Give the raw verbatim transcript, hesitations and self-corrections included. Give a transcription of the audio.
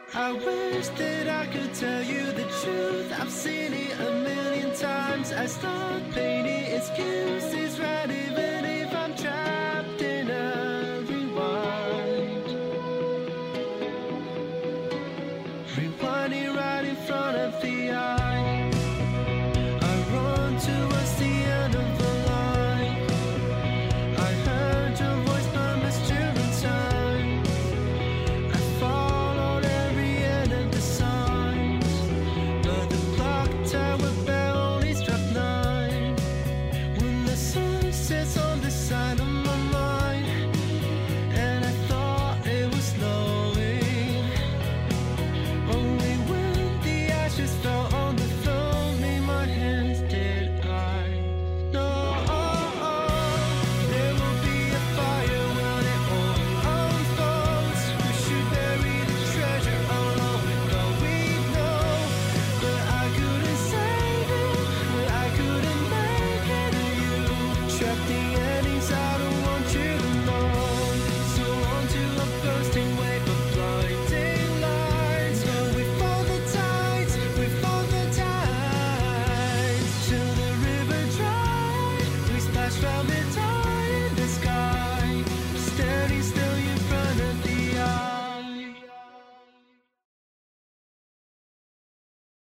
I wish that I could tell you the truth. I've seen it a million times. I start painting excuses, right? Even if I'm trapped in a rewind. Rewinding right in front of the eye. I run towards the end of the line. I heard your voice but missed you in time. I followed every end of the signs, but the clock tower bell only struck nine. When the sun sets on the side of my mind, and I thought it was snowing, only when the ashes fell on the floor made my hands did I know. There will be a fire when it all unfolds. We should bury the treasure along with all we know. But I couldn't save it, but I couldn't make it to you. Trap the endings, I don't want you to know. So on to a bursting wave of blinding lights. So we follow the tides, we follow the tides till the river dry. We splash round the tide.